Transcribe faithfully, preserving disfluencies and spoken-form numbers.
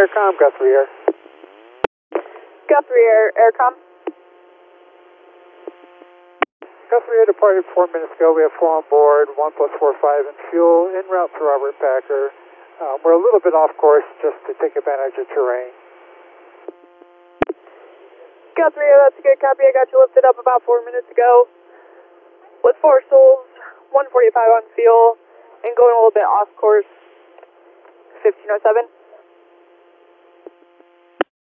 Aircom, Guthrie Air. Guthrie Air, Aircom. Guthrie Air departed four minutes ago. We have four on board, one plus four five in fuel, en route to Robert Packer. Uh, we're a little bit off course just to take advantage of terrain. Guthrie Air, that's a good copy. I got you lifted up about four minutes ago with four souls, one forty-five on fuel, and going a little bit off course, fifteen oh seven.